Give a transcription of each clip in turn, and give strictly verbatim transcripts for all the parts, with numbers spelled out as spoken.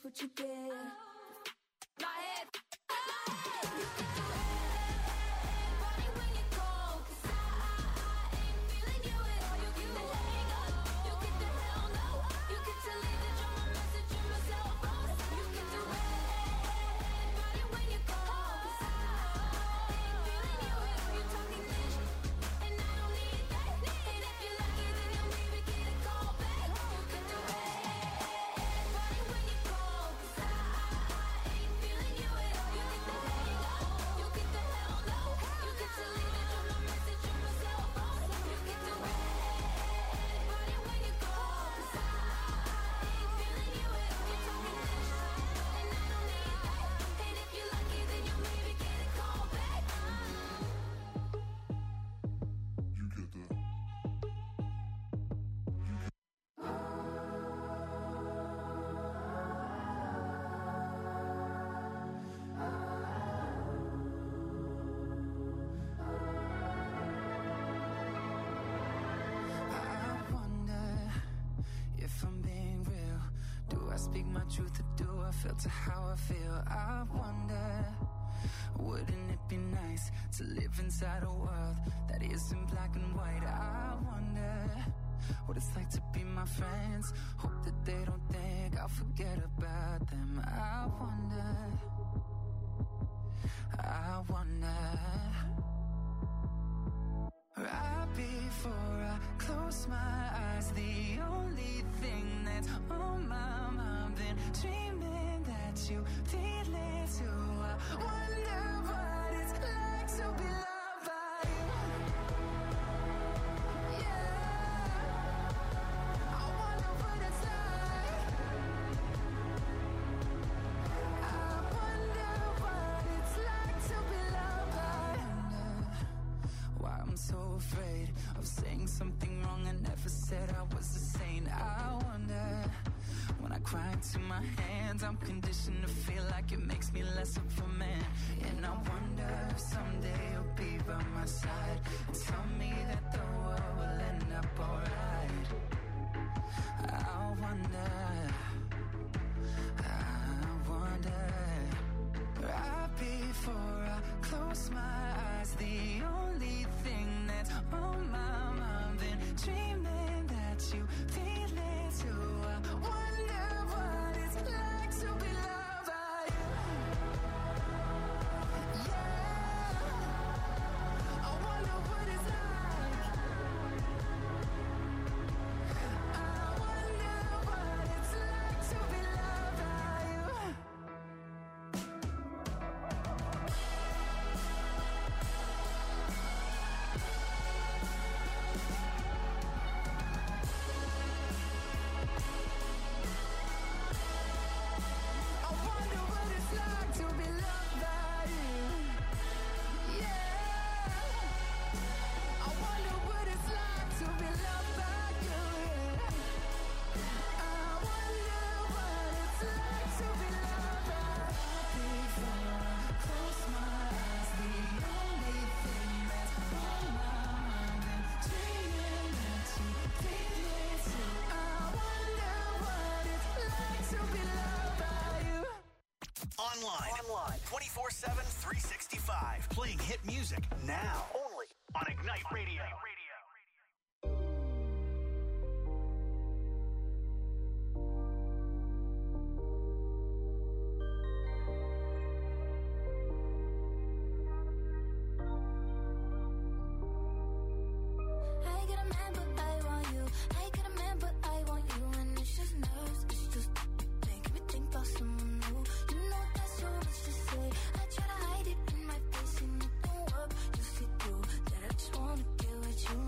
what you get. My head. Speak my truth or do I filter how I feel? I wonder, wouldn't it be nice to live inside a world that isn't black and white? I wonder what it's like to be my friends. Hope that they don't think I'll forget about them. I wonder, I wonder. Right before I close my eyes, the only thing that's on my mind, been dreaming that you feel it too. I wonder what it's like to be loved by you. Yeah, I wonder what it's like. I wonder what it's like to be loved by you. Why I'm so afraid of saying something wrong. I never said I was a saint. I wonder, when I cry into my hands, I'm conditioned to feel like it makes me less of a man. And I wonder if someday you'll be by my side and tell me that the world will end up alright. I wonder, I wonder. Right before I close my eyes, the only thing that's on my mind, been dreaming that you feel it too. I wonder what it's like to be loved by you. Yeah, I wonder what it's like. I wonder what it's like to be loved by you. I wonder what it's like to be loved by you. Yeah, I wonder what it's like to be loved by you. Yeah, I wonder what it's like to be loved by you. Before I close my eyes, the only thing that's on my mind, and dreaming that you feel it too. I wonder what it's like to be loved by you. Online. Online. twenty-four seven, three sixty-five. Playing hit music now. Only on Ignite Radio. I get a man, but I want you. I get a man, but I want you. And it's just nerves, it's just making me think about someone new. You know that's so much to say. I try to hide it in my face and it don't work. You see through that I just wanna get with you.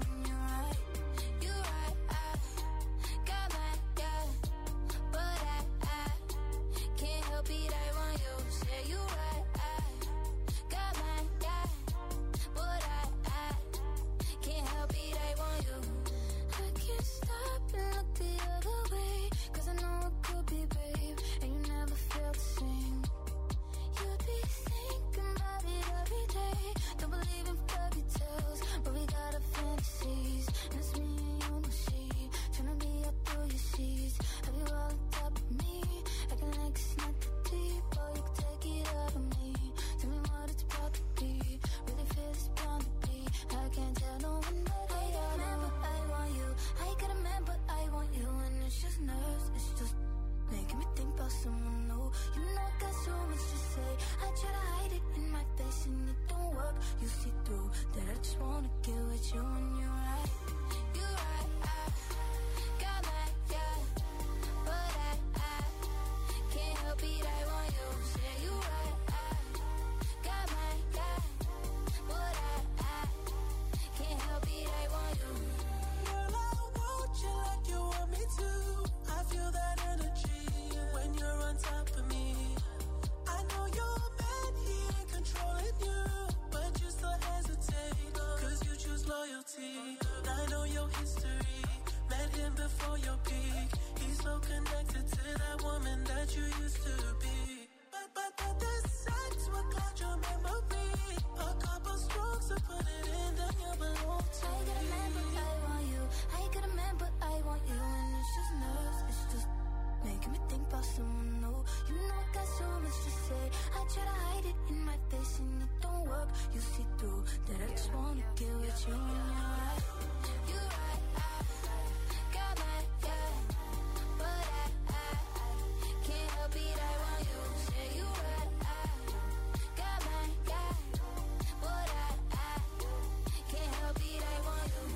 and it don't work. You see through that I just wanna get with you and you're right. You're right, I got my guy, but I, I can't help it, I want you. Say you right, I got my guy, but I, I can't help it, I want you. Girl, I want you like you want me to. I feel that energy when you're on top of me. I know you're mad, he ain't controlling you, but you still hesitate, cause you choose loyalty. I know your history, met him before your peak. He's so connected to that woman that you used to be. But, but, but the sex will cloud your memory. A couple strokes to put it in, then you belong to I got a man, but I want you. I got a man, but I want you. And it's just nerves, it's just making me think about someone new. You know I got so much to say. I try to hide it in my face and it don't work. You see through that I just wanna get with you and you're right. You're right, I got my guy, but I, I can't help it, I want you. Say you right, I got my guy, but I, I can't help it, I want you.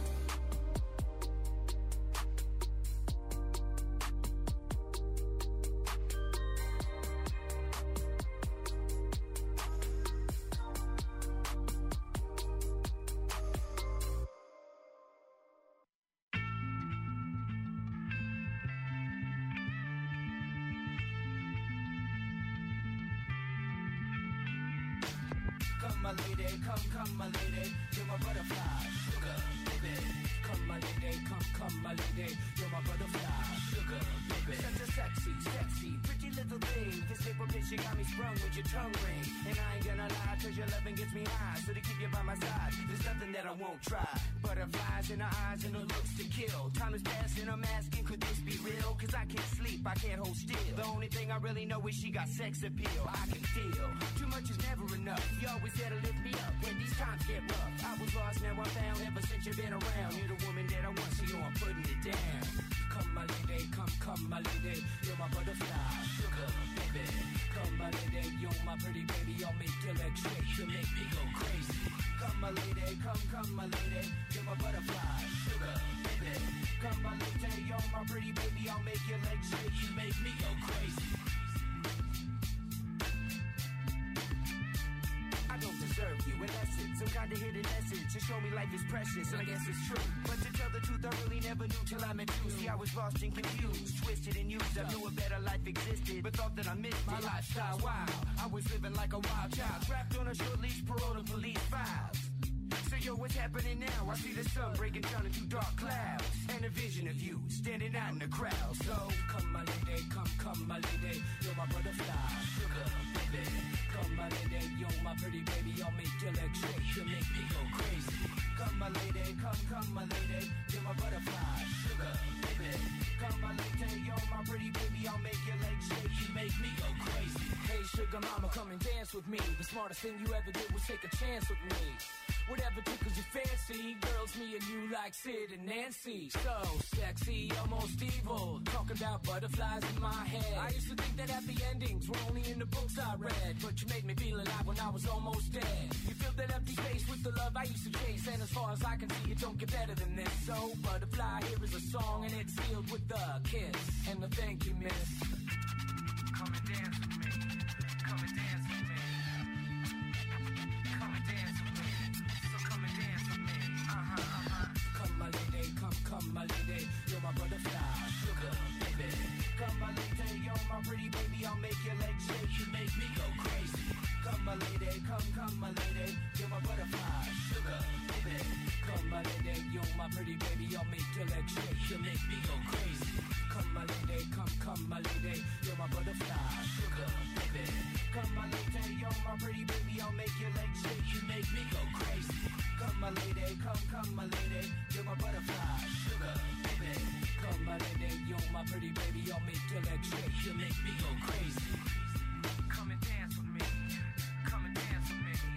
Come my lady, come, come my lady, you're my butterfly, sugar, baby. Come my lady, come, come my lady, you're my butterfly, sugar, baby. Such a sexy, sexy, pretty little thing. This paper bitch, you got me sprung with your tongue ring. And I ain't gonna lie, cause your loving gets me high. So to keep you by my side, there's nothing that I won't try. Butterflies in her eyes and her looks to kill. Time is passing, I'm asking, could this be real? Cause I can't sleep, I can't hold still. The only thing I really know is she got sex appeal. I can feel, too much is never enough. You always there to lift me up when these times get rough. I was lost, now I'm found, ever since you've been around. You're the woman that I want, so you know I'm putting it down. Come my lady, come, come my lady, you're my butterfly, sugar, baby. Come my lady, you're my pretty baby, I'll make your legs shake, you make me go crazy. Come my lady, come, come my lady, you're my butterfly, sugar, baby. Come my lady, you're my pretty baby, I'll make your legs shake, you make me go crazy. I don't deserve you, in essence, some kind of hidden message to show me life is precious, and I guess it's true. But to tell the truth, I really never knew till I met you. See, I was lost and confused, twisted and used. I knew a better life existed, but thought that I missed my lifestyle. Wow, I was living like a wild child, trapped on a short leash, parole to police files. So yo, what's happening now? I see the sun breaking down into dark clouds, and a vision of you standing out in the crowd. So come my lady, come, come my lady, you're my butterfly, sugar, baby. Come my lady, you're my pretty baby, I'll make your legs shake, you make me go crazy. Come my lady, come, come my lady, you're my butterfly, sugar, baby. Come my lady, you're my pretty baby, I'll make your legs shake, you make me go crazy. Hey sugar mama, come and dance with me. The smartest thing you ever did was take a chance with me. Whatever tickles your fancy, girls, me and you like Sid and Nancy. So sexy, almost evil, talking about butterflies in my head. I used to think that happy endings were only in the books I read, but you made me feel alive when I was almost dead. You filled that empty space with the love I used to chase, and as far as I can see, it don't get better than this. So butterfly, here is a song, and it's sealed with a kiss and a thank you, miss. Come and dance with me. Come and dance with me. Come and dance with me. So come and dance with me. Uh-huh, uh-huh. Come my lady, come, come my lady, you're my butterfly, sugar, baby. Come my lady, you're my pretty baby, I'll make your legs shake, you make me go crazy. Come my lady, come, come my lady, you're my butterfly, sugar, baby. Come my lady, you're my pretty baby, I'll make your legs shake, you make me go crazy. Come my lady, come, come my lady, you're my butterfly, sugar, baby. Come my lady, you're my pretty baby, I'll make your legs shake, you make me go crazy. Come my lady, come, come my lady, you're my butterfly, sugar, baby. Come my lady, you're my pretty baby, I'll make your legs shake, you make me go crazy. Come and dance with me, come and dance with me.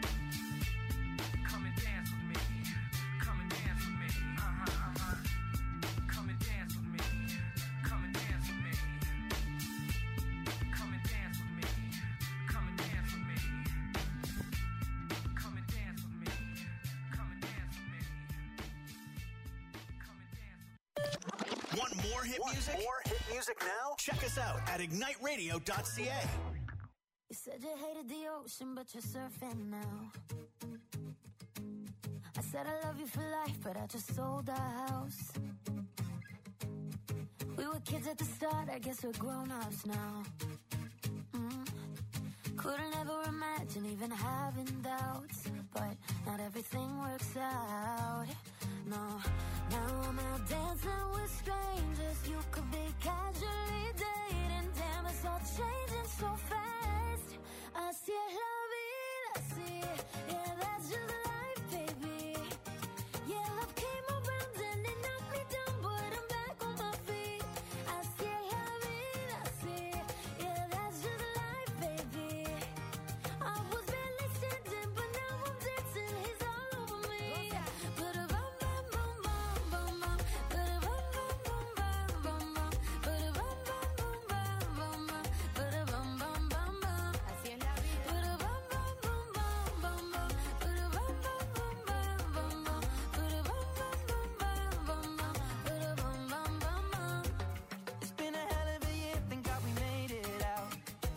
Come and dance with me, come and dance with me. Uh-huh, uh-huh. Come and dance with me, come and dance with me. Come and dance with me, come and dance with me. Want more hit Want music? more hit music now? Check us out at ignite radio dot c a. You said you hated the ocean, but you're surfing now. I said I love you for life, but I just sold our house. We were kids at the start, I guess we're grown-ups now. Mm. Couldn't ever imagine even having doubts, but not everything works out. No, now I'm out dancing with strangers. You could be casually dating. Damn, it's all changing so fast. Así es la vida, así. Yeah, that's just life, baby. Yeah, love came around and it knocked me down, but I'm back on my feet. Así es la vida, así. Yeah, that's just life, baby. I was barely standing, but now I'm dancing. He's all over me. Ba-da-bum, bum, bum, bum, bum, bum. Ba-da-bum, bum, bum, bum, bum, bum. Ba-da-bum, bum, bum, bum, bum, bum. Ba-da-bum, bum, bum, bum. Así es la vida. Ba-da-bum, bum, bum, bum, bum, bum. Ba-da-bum, bum, bum, bum, bum, bum. Ba-da-bum, bum, bum, bum, bum, bum. Ba-da-bum, bum, bum, bum. It's been a hell of a year, thank God we made it out.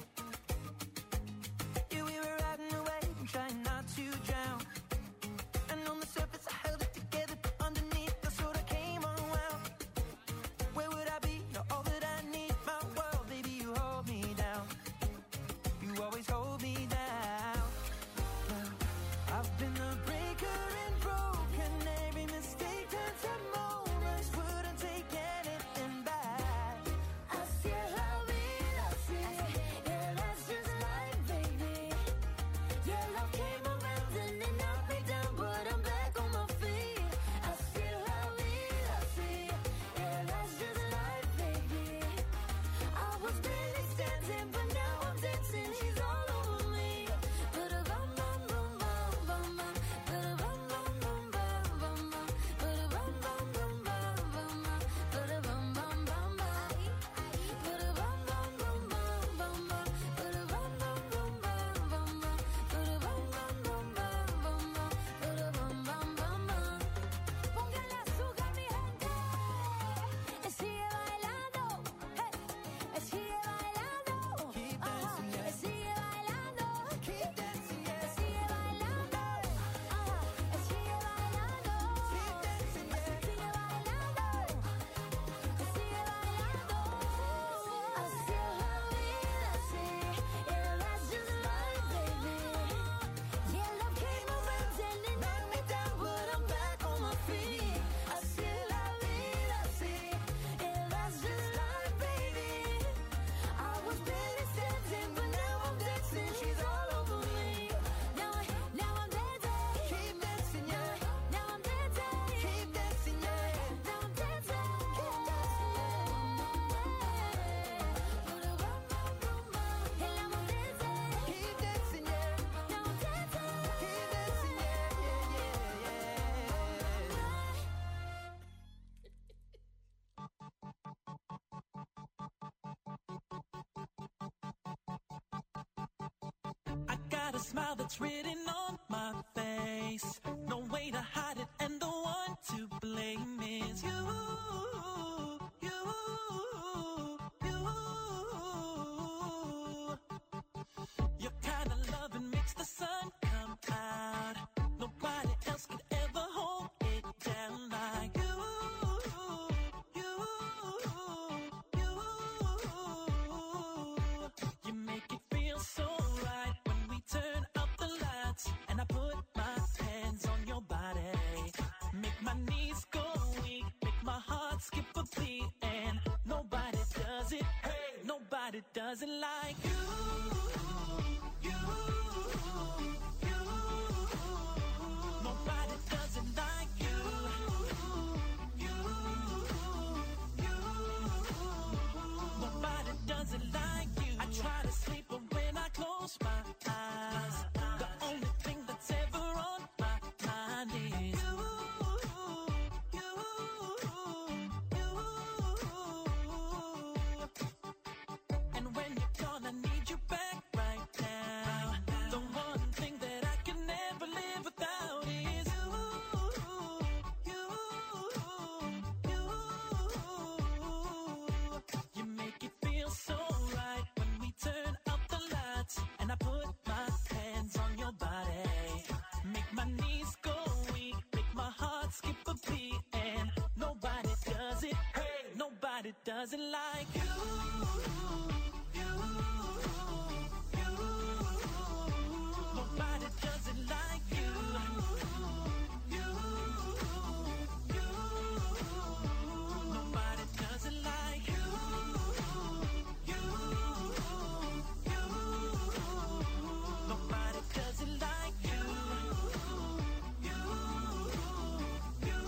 Yeah, we were riding away and trying not to drown. And on the surface I held it together, but underneath I sort of came unwound. Where would I be? You're all that I need, my world, baby, you hold me down. You always hold me down. Well, I've been the breaker and broken. Every mistake turns to moments. Wouldn't take anything back. Así es la vida, así. Yeah, that's just life, baby. Yeah, love came around and it knocked me down, but I'm back on my feet. Así es la vida, así. Yeah, that's just life, baby. I was barely standing, but now I'm dancing. She's all over me. Ba-da-bum, bum, bum, bum, bum, bum. Ba-da-bum, bum, bum, bum, bum, bum. Ba-da-bum, bum, bum, bum, bum, bum. Ba-da-bum, bum, bum, bum. Ba-da-bum, bum, bum, bum, bum, bum. Ba-da-bum, bum, bum, bum, bum, bum. Ba-da-bum, bum, bum, bum, bum, bum. Ba-da-bum, bum, bum, bum. Póngale azúcar, mi gente. Eh, sigue bailando. Hey. Eh, sigue bailando. Keep Ajá. dancing, yeah. Eh, sigue bailando. Keep dancing, Eh, yeah. sigue bailando. Ajá. Eh, sigue bailando. Keep dancing, Eh, yeah. sigue bailando. Eh, sigue bailando. Así es la vida, así. Yeah, that's just life, baby. Yeah, love came around and it knocked me down, but I'm back on my feet. Así es la vida, así. Yeah, that's just life, baby. I was barely standing, but now I'm dancing. She's all over me. Now, I, now I'm dancing. Keep dancing, yeah. Now I'm dancing. Keep dancing, yeah. Now I'm dancing. Keep dancing. Ba-da-bum, bum, bum, bum. And now I'm dancing. Keep dancing, yeah. Now I'm dancing. Keep dancing, yeah, yeah, yeah, yeah. I got a smile that's written on my face. No way to hide it, and the one to blame is you. You, you. Your kind of loving makes the sun come out. Nobody else could ever hold it down like you. You, you. You make it feel so right when we turn up the lights and I put my hands on your body. Make my knees go weak, make my heart skip a beat, and nobody does it. Hey, nobody does it like you. You, you. Nobody does it like you. You, you. Nobody does it like you. I try to sleep, but when I close my eyes, the only thing that's ever on my mind is you, you, you. And when you're gone, I doesn't like you. You, you. Nobody doesn't like you. You, you. Nobody doesn't like you. You, you. Nobody doesn't like you. You, you.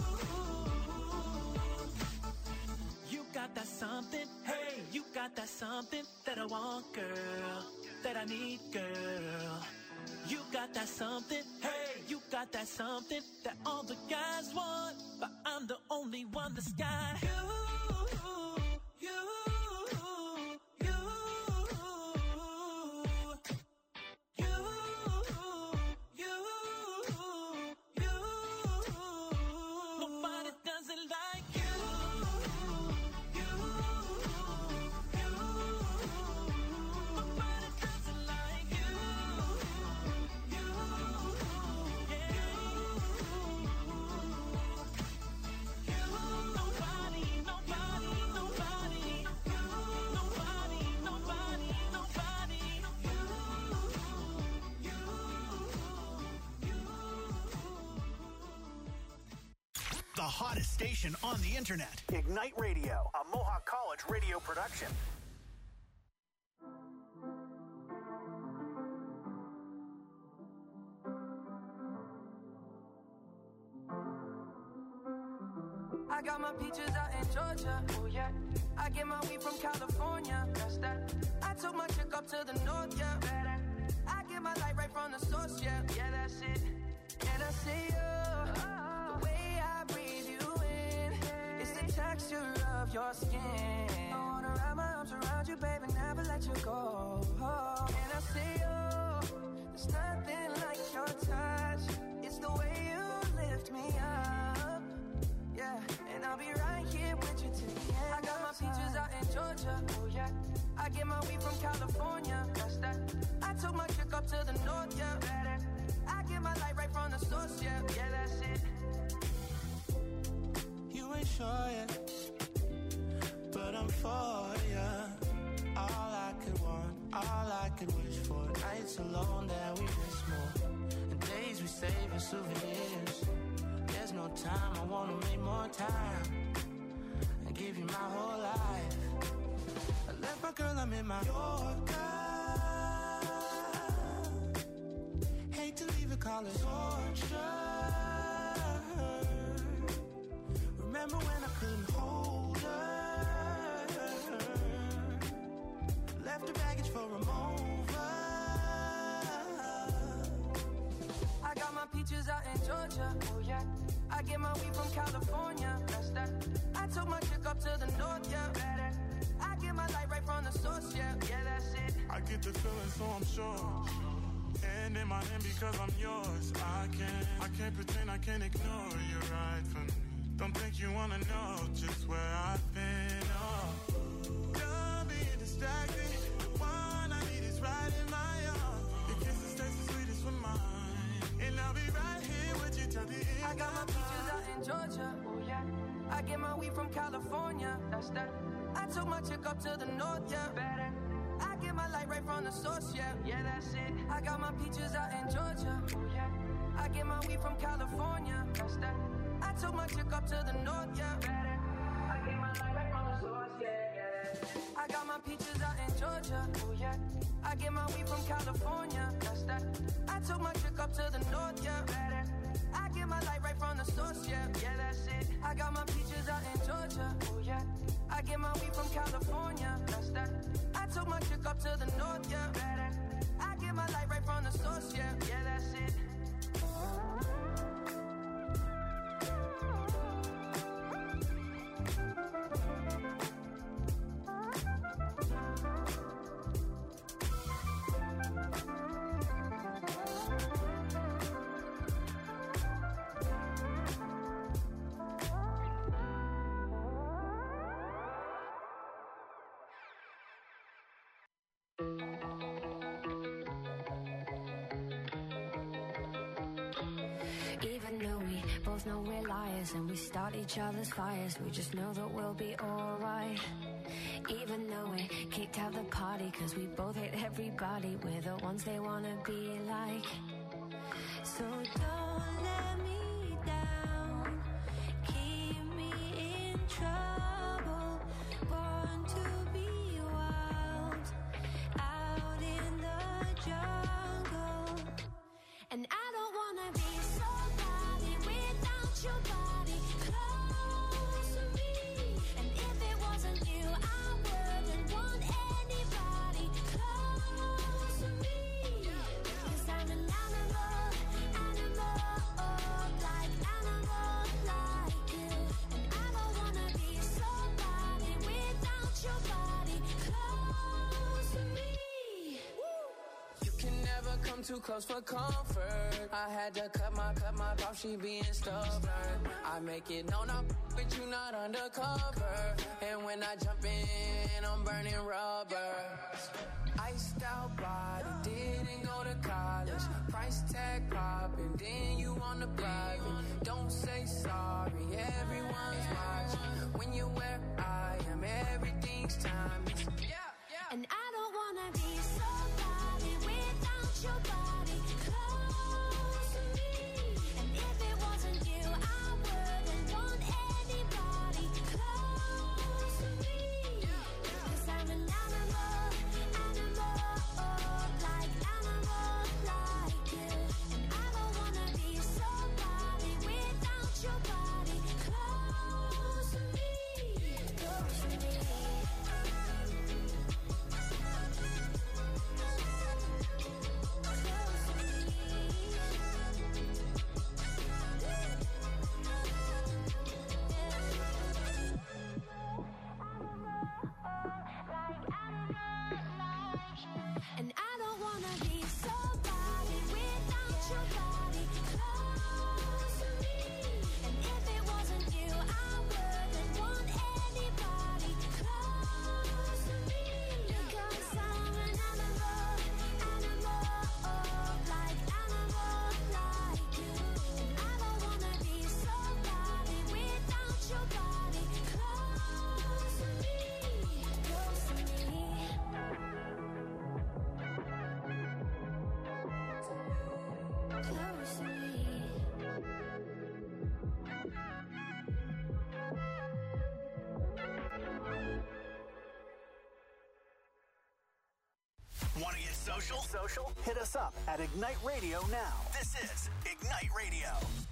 You got that something, hey, you got that something that I want, girl, that I need, girl. You got that something, hey, you got that something that all the guys want, but I'm the only one that's got you, you, you, you, you, you. Nobody doesn't like you. The hottest station on the internet. Ignite Radio, a Mohawk College radio production. I got my peaches out in Georgia, oh yeah. I get my weed from California, that's that. I took my chick up to the north, yeah. Better. I get my light right from the source, yeah. Yeah, that's it. And I see you, the way I breathe you in, it's the texture of your skin. I wanna wrap my arms around you, baby, never let you go. Oh, and I see you, there's nothing like your touch. It's the way you lift me up, yeah. And I'll be right here with you till the end. I got my peaches out in Georgia, oh yeah. I get my weed from California, that's that. I took my chick up to the north, yeah. Better. I get my light right from the source, yeah. Yeah, that's it. You ain't sure yet, but I'm for ya. All I could want, all I could wish for. Nights alone that we miss more, and days we save as souvenirs. There's no time, I wanna make more time and give you my whole life. I left my girl, I'm in my Yorker. Hate to leave it, call it torture. Remember when I couldn't hold her? Left her baggage for a mover. I got my peaches out in Georgia, oh yeah. I get my weed from California, that's that. I took my chick up to the north, yeah. Better. I get my light right from the source, yeah. Yeah, that's it. I get the feeling, so I'm sure. And in my hand because I'm yours. I can't, I can't pretend, I can't ignore you right from me. Don't think you wanna know just where I've been. Oh, done being distracted. The one I need is right in my arms. Your kisses taste the sweetest with mine, and I'll be right here with you till the end. I got my peaches out in Georgia, oh yeah. I get my weed from California, that's that. I took my chick up to the north, yeah. Better. I get my light right from the source, yeah. Yeah, that's it. I got my peaches out in Georgia, oh yeah. I get my weed from California, that's that. I took my chick up to the north, yeah. Better. I get my light right from the source, yeah, yeah. I got my peaches out in Georgia, oh yeah. I get my weed from California, that's that. I took my chick up to the north, yeah. Better. I get my light right from the source, yeah. Yeah, that's it. I got my peaches out in Georgia, oh yeah. I get my weed from California, that's that. I took my chick up to the north, yeah. Better. I get my light right from the source, yeah. Yeah, that's it. Even though we Both know we're liars and we start each other's fires. We just know that we'll be alright. Even though we kicked out the party, cause we both hate everybody. We're the ones they wanna be like. So don't let me down, keep me in trouble. Born to be wild, out in the jungle. And I don't wanna be somebody without your body close to me. And if it wasn't you, I wouldn't want anybody close to me. Cause I'm an animal, animal, like animal like you. And I don't wanna be somebody without your body close to me. You can never come too close for comfort. I had to cut my, cut my off, she being stubborn. I make it known I'm with you, not undercover. And when I jump in, I'm burning rubber. Iced out body, didn't go to college. Price tag popping, then you on the private. Don't say sorry, everyone's watching. When you're where I am, everything's timeless. Yeah, yeah. And I don't wanna be somebody without your body close to me. And if it wasn't you, I wouldn't want anybody close to me. Cause I'm an animal, animal, like animal like you. And I don't wanna be somebody without your body close to me. Close to me. And I don't wanna be somebody without your body close to me. And if it wasn't you, I wouldn't want anybody close to me. Because I'm an animal, animal, like animal like you. And I don't wanna be somebody without your body close to me. Close to me. Close to me. Want to get social? Social? Hit us up at Ignite Radio now. This is Ignite Radio.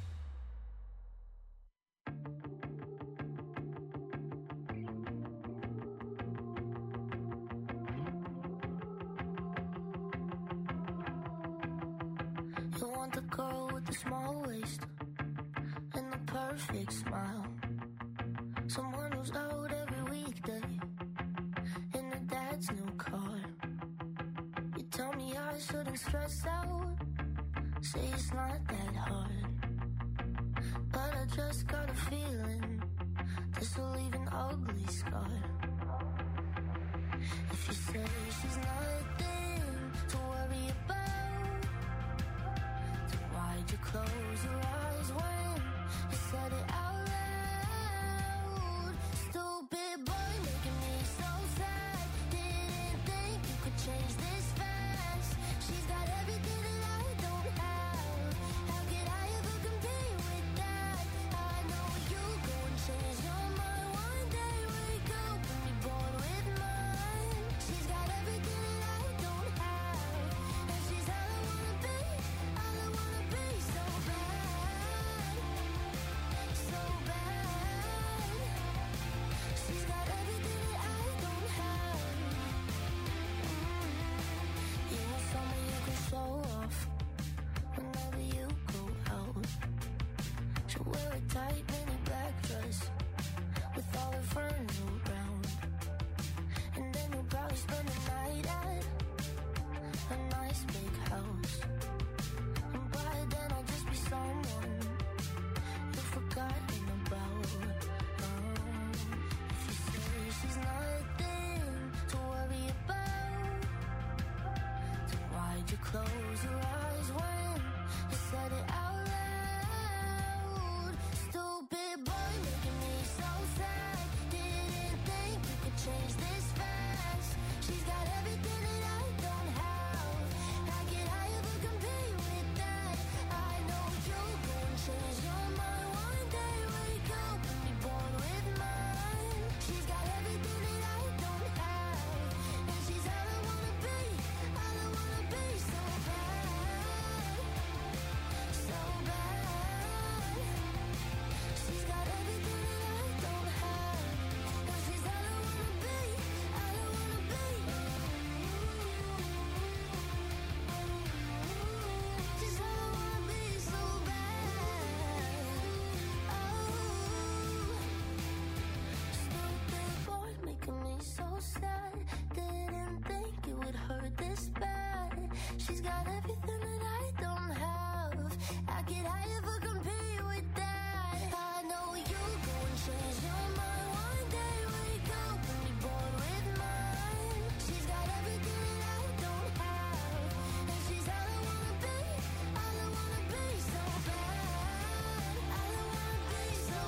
You want the girl with the small waist and the perfect smile. Someone who's out every weekday in her dad's new car. You tell me I shouldn't stress out, say it's not that hard. But I just got a feeling this will leave an ugly scar. If you say she's nothing to worry about, then why'd you close your eyes when you said it out loud? Stupid boy making me so sad. Didn't think you could change this fast. She's got everything that I don't have. How could I ever compete with that? I know you go and change your mind one day. Wake up and be born with mine. She's got everything that I don't have. And she's all I wanna be, all I wanna be. So bad, so bad. She's got everything that I don't have. You want someone you can show off whenever you go out. She'll wear a tight mini black dress with all her friends around. And then you'll probably spend the night at a nice big house. And by then I'll just be someone you've forgotten about. Um, if you say she's nothing to worry about, then why'd you close your eyes when you said it out loud? everything that I don't have. I get high if I compete with that. I know you go and change your mind. One day wake up and be born with mine. She's got everything that I don't have, and she's all I wanna be, all I wanna be so bad. All I wanna be so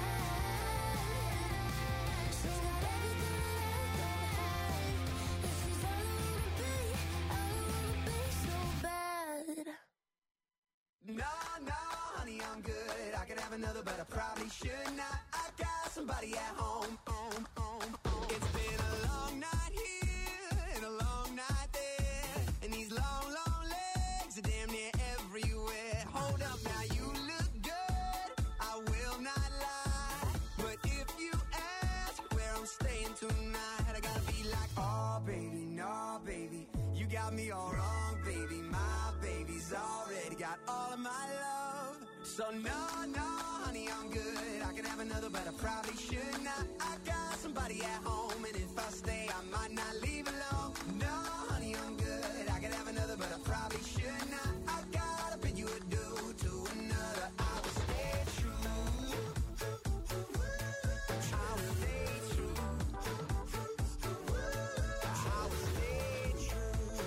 bad. She's got everything that I don't have, and she's all I wanna be, all I wanna be so bad. No, no, honey, I'm good. I could have another, but I probably should not. I got somebody at home. home, home, home. It's been a long night here and a long night there, and these long, long legs are damn near everywhere. Hold up now, you look good, I will not lie. But if you ask where I'm staying tonight, I gotta be like, oh baby, no baby, you got me all wrong, baby. My baby's already got all of my love. So no, no, honey, I'm good. I could have another, but I probably should not. I got somebody at home, and if I stay, I might not leave alone. No, honey, I'm good. I could have another, but I probably should not. I gotta bid you adieu to another. I will stay true. I will stay true. I will stay true.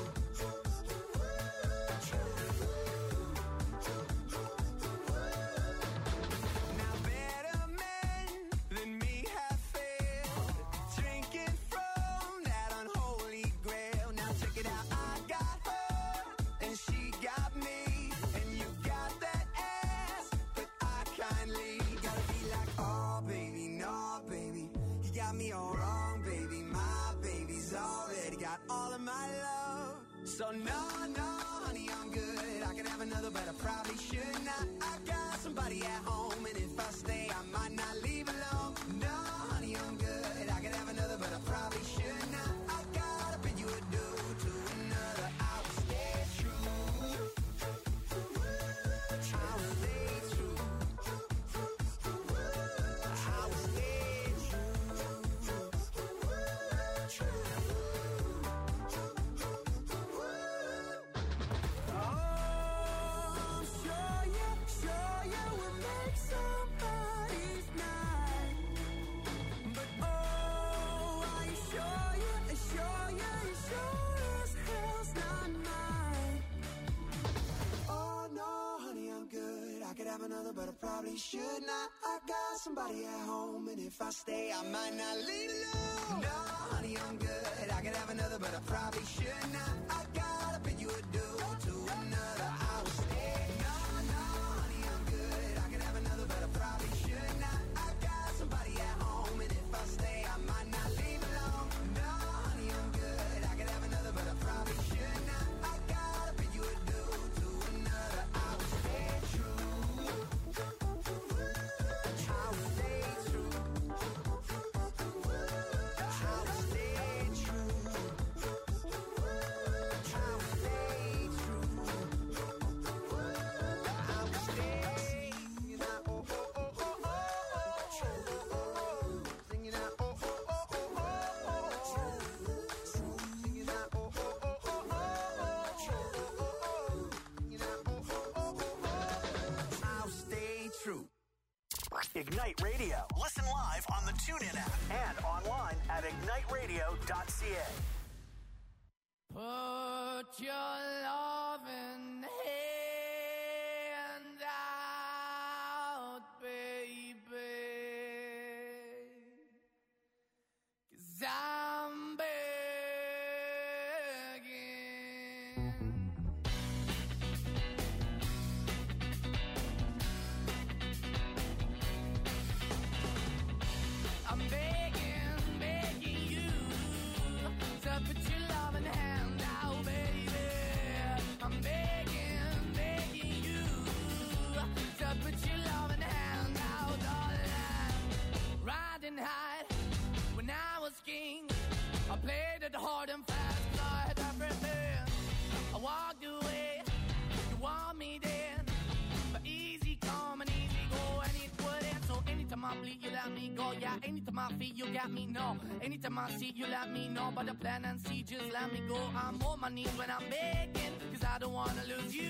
Now better men than me have failed, drinking from that unholy grail. Now check it out, I got her and she got me, and you got that ass, but I kindly gotta be like, oh baby, no baby, you got me all wrong, baby. My baby's already got all of my love. So no, no, honey, I'm good. I could have another, but I probably should not. I got somebody at home, and if I stay, I might not leave alone. No, honey, I'm good. I could have another, but I probably should not. I gotta bid you adieu to another. I will stay true. I will stay true. I will stay true. Oh, sure you, sure you will make somebody's night. But oh, are you sure you, sure you, sure as hell's not mine. Oh no, honey, I'm good. I could have another, but I probably should not. I got somebody at home, and if I stay, I might not leave alone. No, honey, I'm good. I could have another, but I probably should not. I gotta bid you adieu to another. I will stay. No, no, honey, I'm good. I could have another, but I probably should not. I got somebody at home, and if I stay, I might not leave alone. No, honey, I'm good. I could have another, but I probably should not. I gotta bid you adieu to another. I will stay true. I will stay true. I will stay true. I will stay true. I will stay. Singing out, oh, oh, oh, oh, oh, oh. Singing out, oh, oh, oh, oh, oh, oh. Singing out, oh, oh, oh, oh, oh, oh. Singing out, oh, oh, oh, oh, oh. I'll stay true. Ignite Radio. Listen live on the TuneIn app and online at ignite radio dot c a. Put your loving hand out, baby, 'cause I'm begging. I'm begging, begging you to put your loving hand out, baby. I'm begging, begging you to put your loving hand out, darling. Riding high when I was king, I played it hard and fast, 'cause I had everything. I walked away, you want me then, but easy come and easy go, and it wouldn't. So anytime I bleed, you let me go. Yeah, anytime I feel, you got me, no. Anytime I see, you let me know. But the plan and see, just let me go. I'm on my knees when I'm begging, 'cause I don't wanna lose you.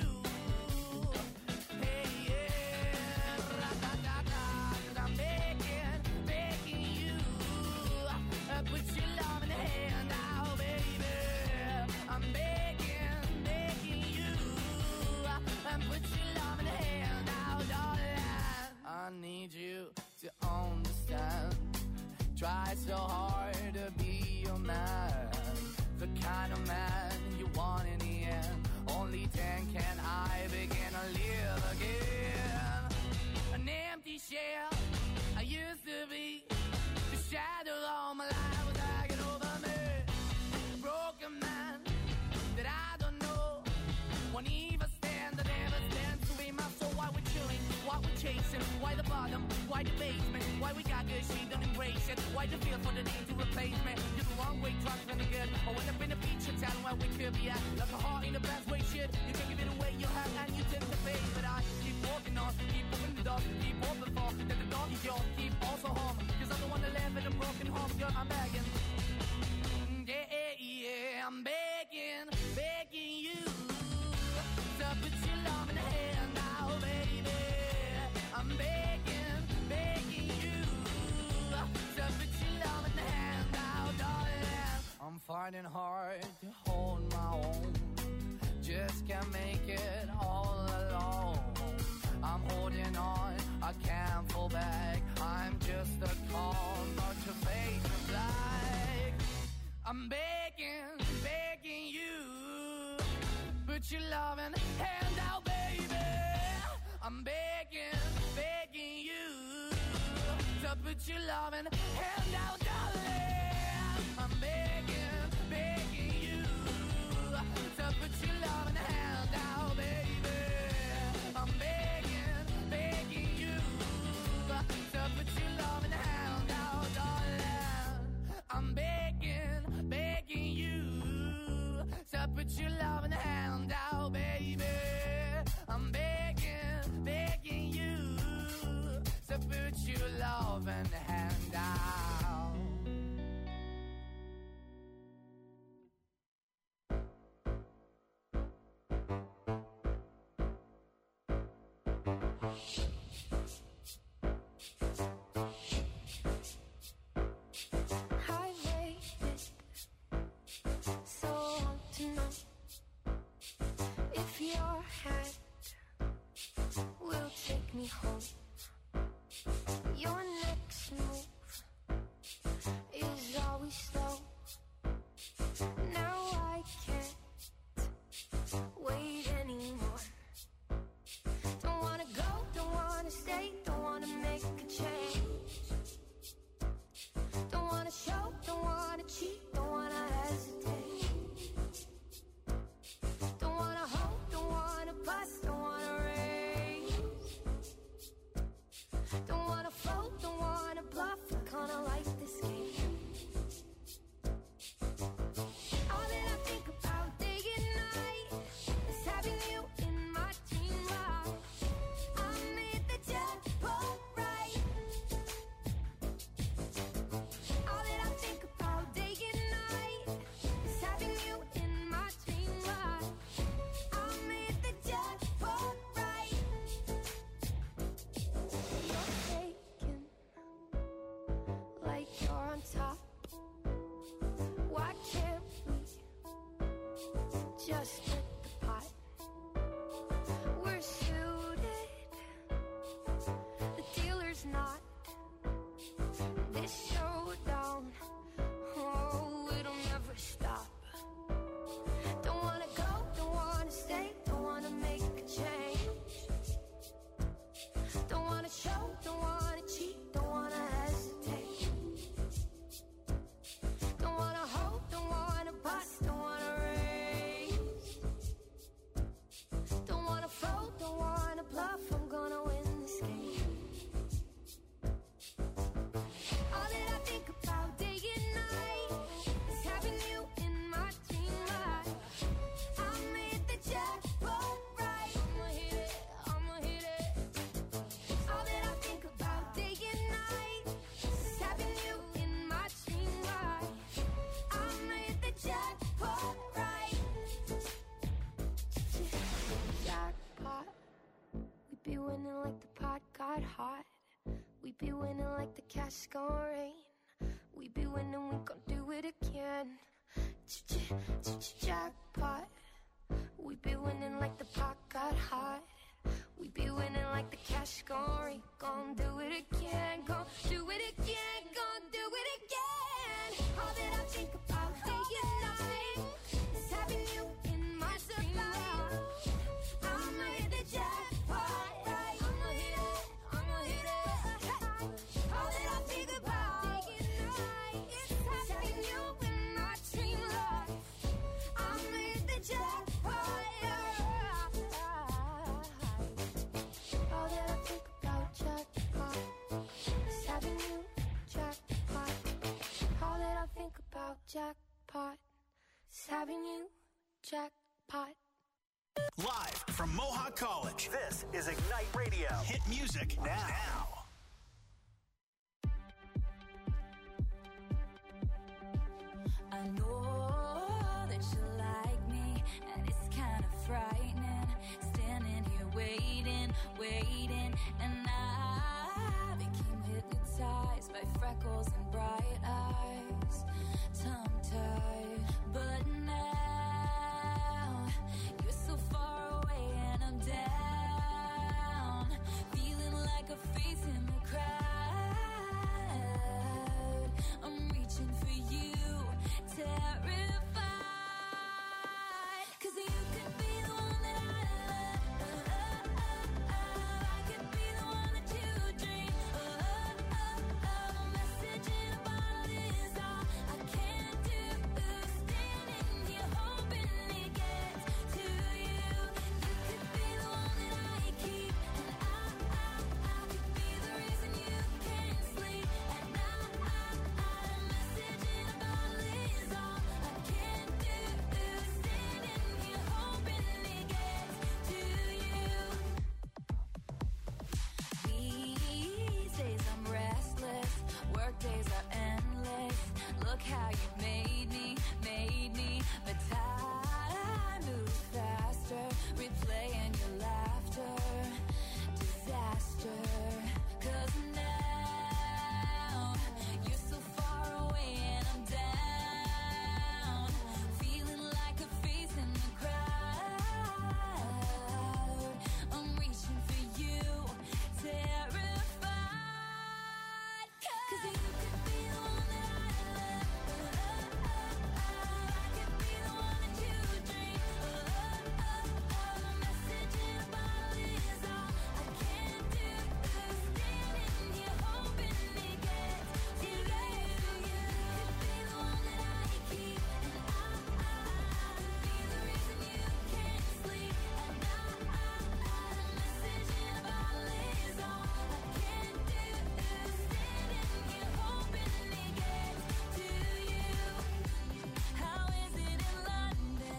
Hey, yeah, ra-da-da-da, 'cause I'm begging, begging you. Uh, put your love in the hand now, baby. I'm begging, begging you. Uh, and put your love in the hand now, darling. I need you to understand. Try so hard to be your man, the kind of man you want in the end. Only then can I begin to live again. An empty shell I used to be, the shadow all my life was hanging over me. A broken man that I don't know, won't even stand, I never stand to be my soul. Why we're chilling, why we're chasing, why the bottom, why the basement, why we got good, she don't embrace it, why the feel for the need to replace me. You're the wrong way, trying to the good, I went up in a feature town where we could be at, like a heart in the best way, shit, you can give it away, you have, and you tend to pay, but I keep walking on, keep moving the door, keep open for, that the dog is yours, keep also home, cause I'm the one that live in a broken home, girl, I'm begging, yeah, yeah, yeah, I'm begging, begging you, to put your love in the hand now, baby, I'm begging, begging you, to put your love in the hand now, darling. I'm fighting hard to hold my own, just can't make it all alone. I'm holding on, I can't fall back, I'm just a call, not to fade to black. I'm begging, begging you, put your love in hand out, baby. I'm begging, begging you, to put your love in hand out, darling. I'm begging, begging you, to put your love in hand out, baby. I'm begging, begging you, to put your love in hand out, darling. I'm begging, begging you, to put your love in hand out, baby. I'm begging, begging you, to put your love in hand out. I waited so long to know if your hand will take me home. Your next move is always slow. Now I can't wait anymore. Don't wanna go, don't wanna stay, don't wanna make a change. Don't wanna show, don't wanna cheat, don't wanna hesitate. Don't wanna hope, don't wanna bust, don't wanna raise. Don't wanna float, don't wanna bluff, I kinda like this game. All that I think about day and night is having you in my dream life. I made the jackpot right. All that I think about day and night is having you in my dream life. I made the jackpot right. You're taken like you're on top. Why can't we just split the pot? We're suited, the dealer's not. This showdown, oh, it'll never stop. Don't wanna go, don't wanna stay, don't wanna make a change. Don't wanna show, don't wanna cheat, don't wanna hesitate. Don't wanna hope, don't wanna bust, don't wanna raise. winning like the pot got hot. We be winning like the cash gon' rain. We be winning, we gon' do it again. Jackpot. We be winning like the pot got hot. We be winning like the cash gon' rain. Gon' do it again, gon' do it again, gon' do it again. All that I think about day and night is having you in my supply. I'ma hit the jackpot, right? I'ma hit it, I'ma hit it. All that I think about day and night is having you in my dream life. I'ma hit the jackpot, all that I think about jackpot is having you jackpot. All that I think about jackpot is having you jackpot. Live from Mohawk College, this is Ignite Radio. Hit music now. now. I know that you like me, and it's kind of frightening. Standing here waiting, waiting, and I became hypnotized by freckles and bright eyes, tongue-tied. But now you're so far away and I'm down, feeling like a face in the crowd. I'm reaching for you, terrified, 'cause you could be the one that I love. I could be the one that you dream. A message in a bottle is all I can do. Standing here hoping it gets to you. You could be the one that I keep, and I, I, I could be the reason you can't sleep at night. A message in a bottle is all I can do. Standing here hoping it gets to you. These days I'm restless, work days are endless. Look how you made me, made me. But time moves faster, replaying your laughter. Disaster, 'cause now you're so far away and I'm down, feeling like a face in the crowd. I'm reaching for you, terrified, 'cause you could be the one that I love. I could be the one that you dream. A message in a bottle is all I can do. Standing here hoping it gets to you. You could be the one that I keep, and I, I, I could be the reason you can't sleep at night. A message in a bottle is all I can do. Standing here hoping it gets to you. How is it in London?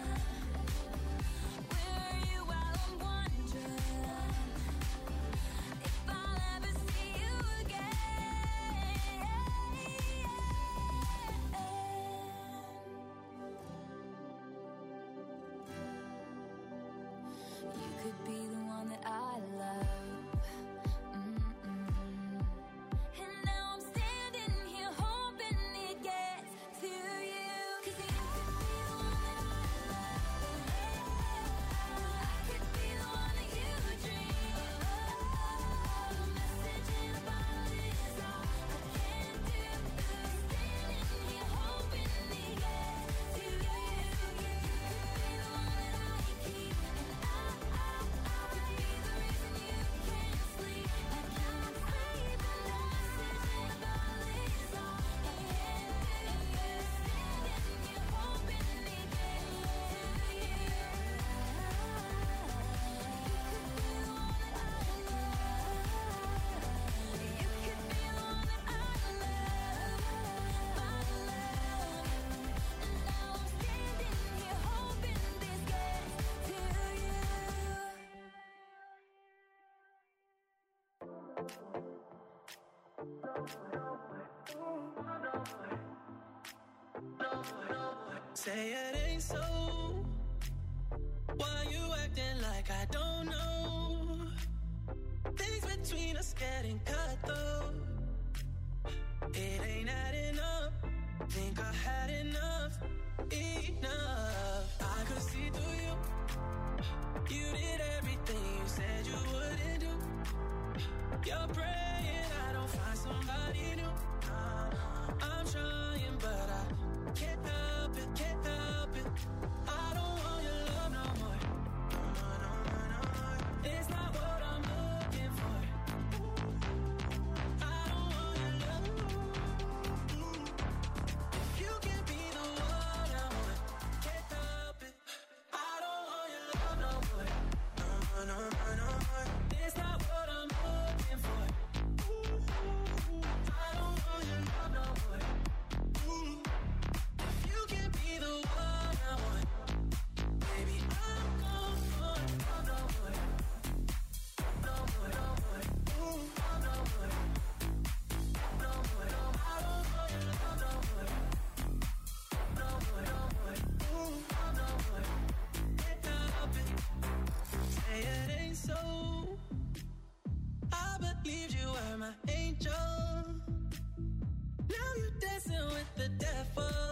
Where are you while I'm wondering if I'll ever see you again? You could be the one that I love. Mm-mm. And now I'm standing here hoping it gets to you. 'Cause you could be the one that I love. I could be the one that you dream. A message in a bottle is all I can do. Standing here hoping it gets to you. You could be the one that I keep, and I, I, I could be the reason you can't sleep at night. A message in a bottle is all I can do. Standing here hoping it gets to you. You could be the one that I love. You could be the one that I love, my love. And now I'm standing here hoping this gets to you. Say it ain't so. Why you acting like I don't know? between us getting cut though. It ain't adding up. Think I had enough, enough. I could see through you. You did everything you said you wouldn't do. You're praying I don't find somebody new. I'm trying, but I can't help it, can't help it. I don't want your love no more. No more, no more, no more. It's not what I'm looking for. I don't want your love. If you can be the one I want, can't help it. I don't want your love no more. No more, no more, no more. It's not what I'm looking for. I don't want your love no more. If you can be the one I want, baby, I'm gone for love no more. No more, no more. Love no more. No more, no more. I don't want your love no more. No more, no more. Love no more. Can't help it. Say it ain't so. I believed you were my angel. Now you dancing with the devil.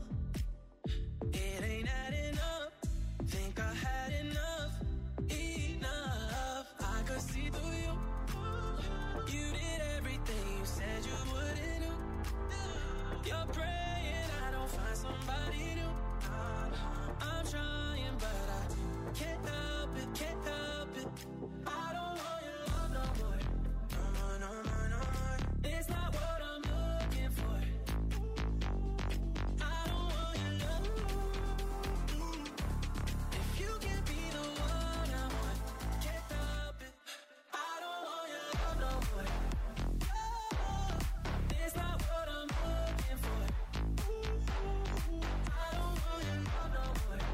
It ain't adding up. Think I had enough, enough. I could see through you. You did everything you said you wouldn't do. You're praying I don't find somebody new. I'm trying, but I can't help it, can't help it. I don't want your love no more. No more, no more, no more. It's not what I'm looking for. I don't want your love. If you can be the one I want, can't help it. I don't want your love no more. It's not what I'm looking for. I don't want your love no more.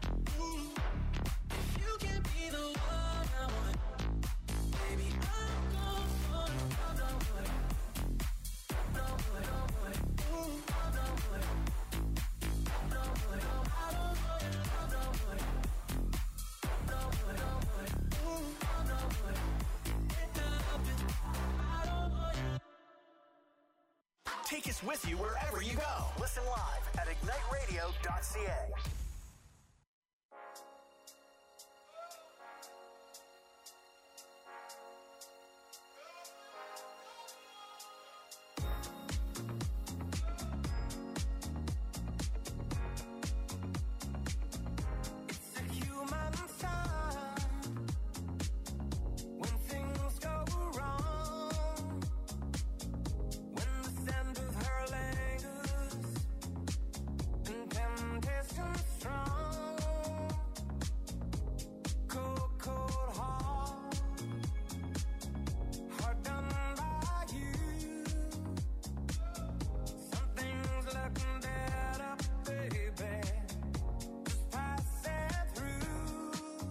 If you can be the one I want, baby, I'm gone for love no more. No more, no more. Love no more. No more, no more. I don't want your love no more. No more, no more. Love no more. Can't help it. I don't want your. Take us with you wherever you go. Listen live at ignite radio dot c a. It's a human sign when things go wrong. When the scent of her lingers and temptation strong. Cold, cold heart, heart done by you. Something's looking better, baby. Just pass it through.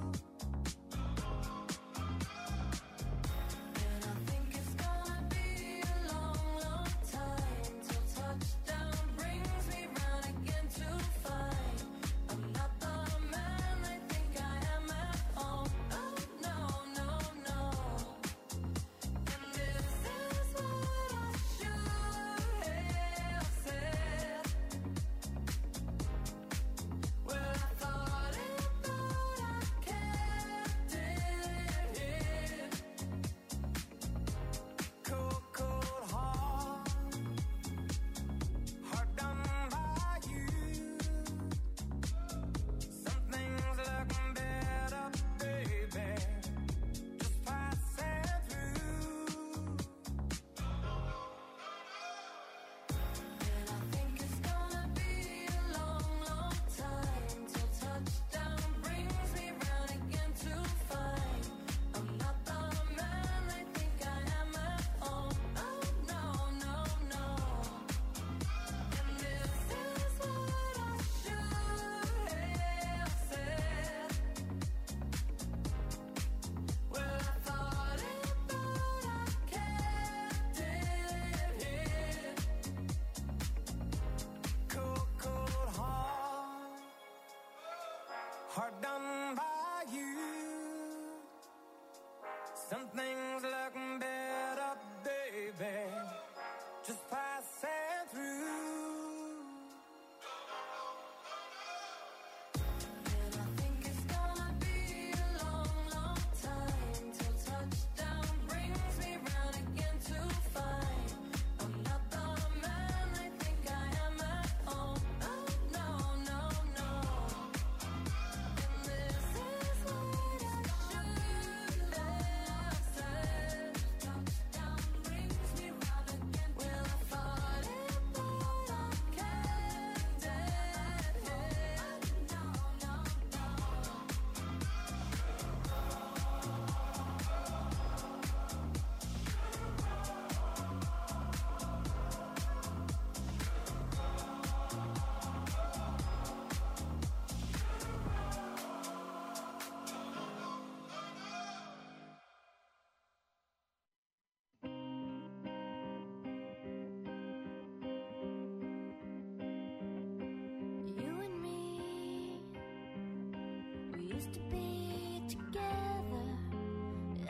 And I think it's gonna be a long, long time till touchdown brings me round again to find I'm not the man they think I am at home. Oh no, no, no. And this is what I should have said. Well, I thought it, but I kept it here. Cold, cold heart, heart done by you. Something's looking better, baby. Just pass it through. And I think it's gonna be a long, long time till touchdown brings me round again to find I'm not the man they think I am at home. Oh no, no, no. And this is what I should have said. Well, I thought it, but I kept it here. Cold, cold heart, heart done by you. Something's looking better.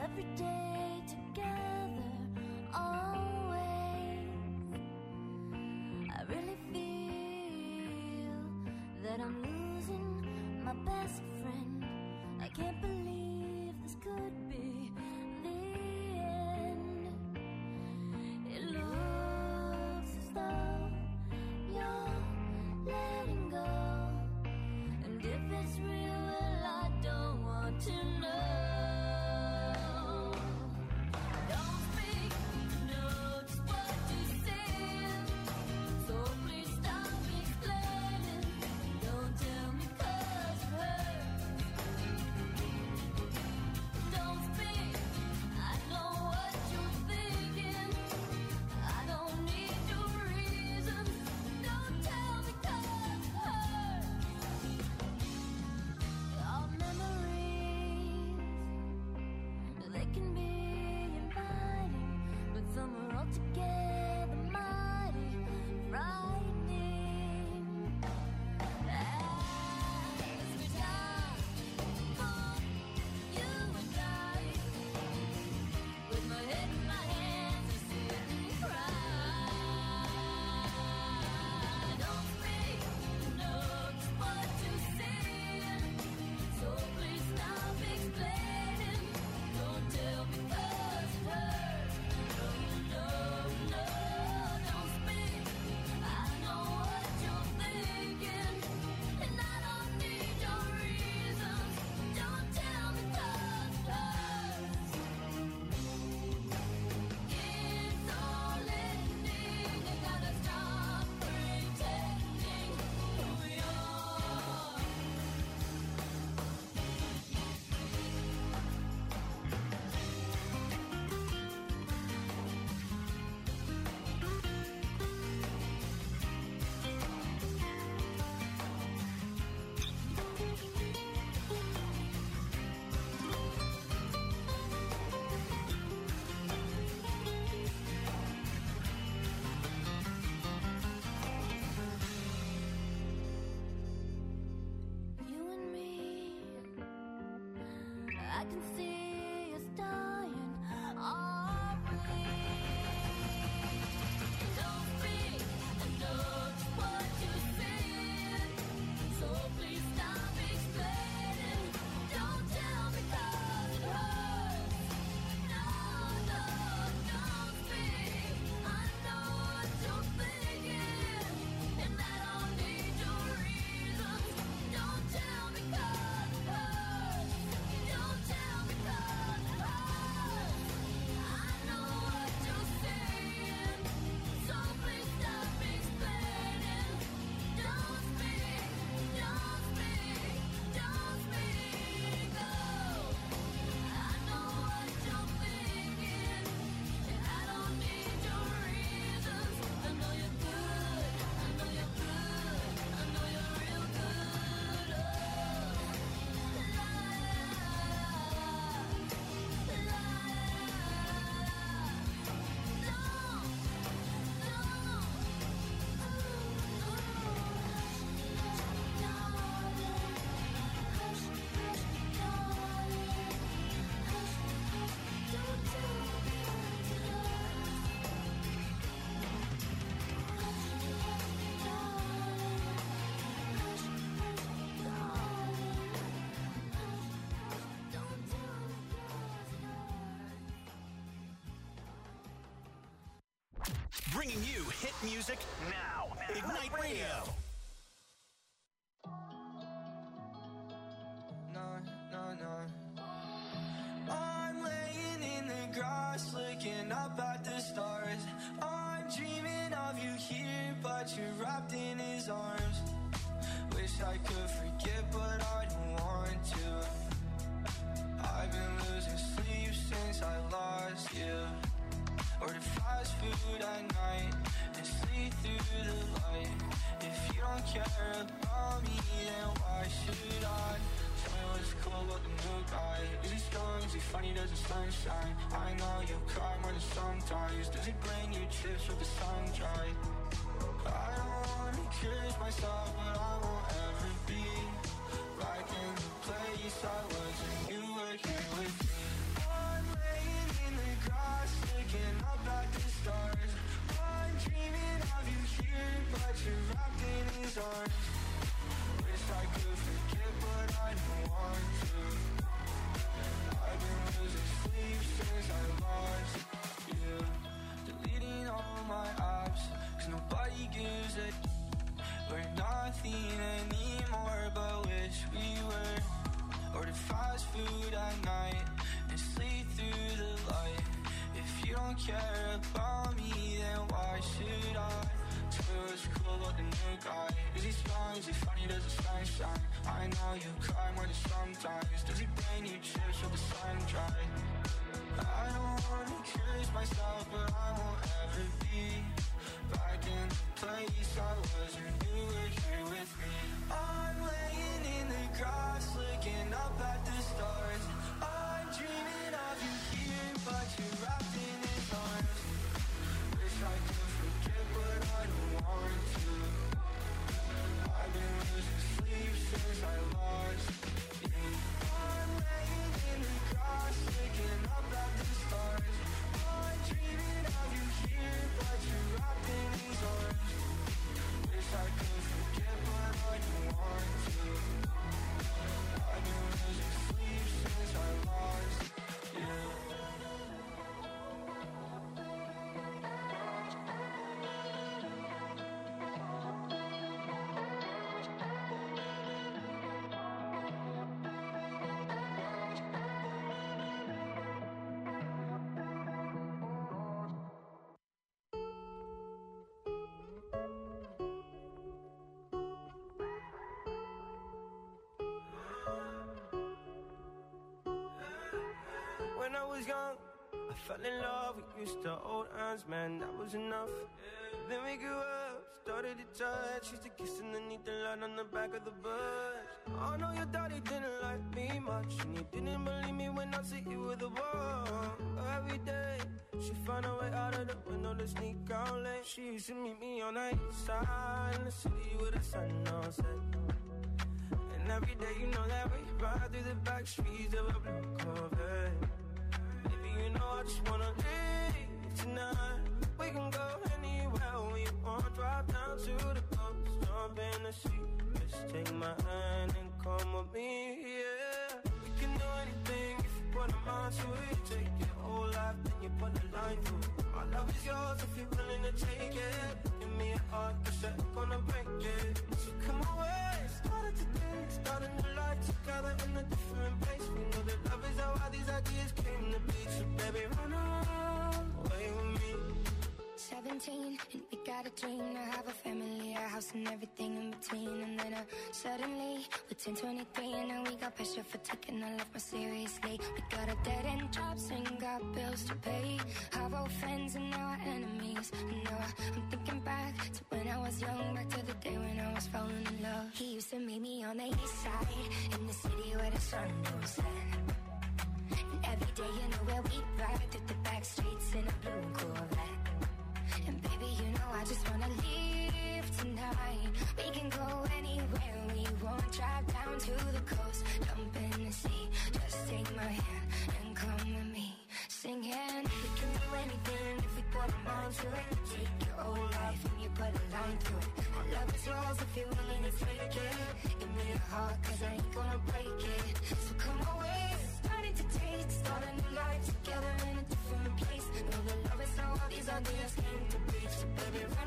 every day together, always. I really feel that I'm losing my best friend. I can't believe this could be the end. It looks as though you're letting go, and if it's real, well, I don't want to know. Don't speak, know just what to say, so please stop explaining. Don't tell me 'cause it hurts. Don't speak, I know what you're thinking. I don't need your reasons. Don't tell me 'cause it hurts. Our memories, they can be inviting, but some are altogether mighty frightening. As we die for you and I, with my head in my hands, I sit and cry. Don't speak, know just what to say, so please stop explaining. Don't tell me 'cause it hurts. No, no, no, don't speak. I know what you're thinking, and I don't need your reasons. Don't tell me 'cause it hurts. It's all ending. You gotta stop pretending who you are. You and me, I can see us dying, are we? Don't speak, I know just what you're saying, so please stop explaining. Don't tell me 'cause it hurts. No, no, don't speak. I know what you're thinking, and I don't need your reasons. Don't tell me 'cause it hurts. Don't tell me 'cause it hurts. I know what you're saying, so please stop explaining. Don't speak, don't speak, don't speak. Oh, I know what you're thinking, and I don't need your reasons. I know you're good, I know you're good, I know you're real good. Oh, la la la. Bringing you hit music now. Ignite Radio. No, no, no. I'm laying in the grass, looking up at the stars. I'm dreaming of you here, but you're wrapped in his arms. Wish I could forget, but I don't want to. I've been losing sleep since I lost you. Order fast food at night and sleep through the light. If you don't care about me, then why should I? Tell me what's cool about the new guy. Is he strong? Is he funny? Does the sunshine? I know you cry more than sometimes. Does he bring you trips with the sun dry? I don't wanna curse myself, but I won't ever be back in the place I was when you were here with me. I'm night and sleep through the light. If you don't care about me, then why should I? Swear it's cool about the new guy. Is he strong? Is he funny? Does the sun shine? I know you cry more than sometimes. Does he bring you chips with the sun dry? I don't wanna curse myself, but I won't ever be back in the place I was when you were here with me. I'm laying in the grass, looking up at the stars. I'm dreaming of you here, but you're wrapped in his arms. Wish I could forget, but I don't want to. I've been losing sleep since I lost you. I'm laying in the grass, looking up at the stars. I'm dreaming of you here, but you're wrapped in his arms. Wish I could forget, but I don't want to. I've been losing sleep since I lost you. When I was young, I fell in love. We used to hold hands, man, that was enough. Then we grew up, started to touch. Used to kiss underneath the light on the back of the bus. I know your daddy didn't like me much, and he didn't believe me when I said you were the one. Every day, she found a way out of the window to sneak out late. She used to meet me on the east side in the city with the sun on set. And every day, you know that we ride through the back streets of a blue Corvette. Baby, you know I just wanna leave tonight. We can go anywhere we want. Drive down to the coast, jump in the sea. Just take my hand and come with me, yeah. We can do anything if you put a mind to it. Take your whole life, then you put a line through it. My love is yours if you're willing to take it. Give me a heart, cause you're gonna break it. So come away, started today, start a new life together in a different place. We know that love is how all these ideas came to be. So baby, run away with me. Seventeen, and we got a dream to have a family, a house and everything in between. And then uh, suddenly, we're ten twenty-three, and now we got pressure for taking our life more seriously. We got a dead end jobs and got bills to pay. Our old friends and now our enemies. And now I'm thinking back to when I was young, back to the day when I was falling in love. He used to meet me on the east side, in the city where the sun goes set. And every day, you know where we ride through the back streets in a blue Corvette. And baby, you know I just wanna leave tonight. We can go anywhere we want. Drive down to the coast, jump in the sea. Just take my hand and come with me, singing. We can do anything if we put our mind to it. Take your whole life and you put a line through it. My love is yours if you're willing to take it. Give me a heart, cause I ain't gonna break it. So come away, starting to date, start a new life together in a different place. Know that love is how all these ideas came to be. So baby, run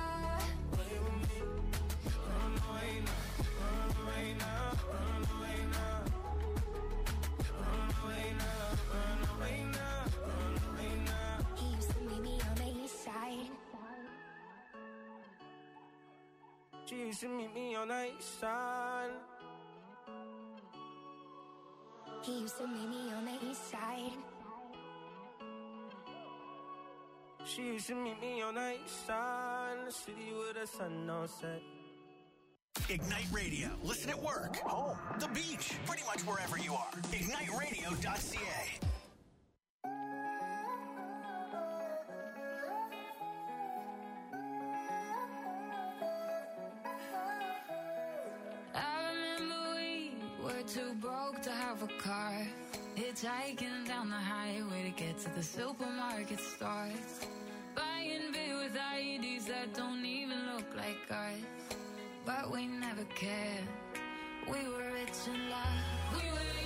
away with me. Run away now, run away now, run away now. Run away now, run away now, run away now. He used to meet me on the east side. She used to meet me on the east side. He used to meet me on the east side. She used to meet me on the east side in the city with the sun on set. Ignite Radio. Listen at work, home, the beach, pretty much wherever you are. ignite radio dot c a. I remember we were too broke to have a car, hitchhiking down the highway to get to the supermarket stores, buying beer with I Ds that don't even look like ours. But we never cared. We were rich in love. We were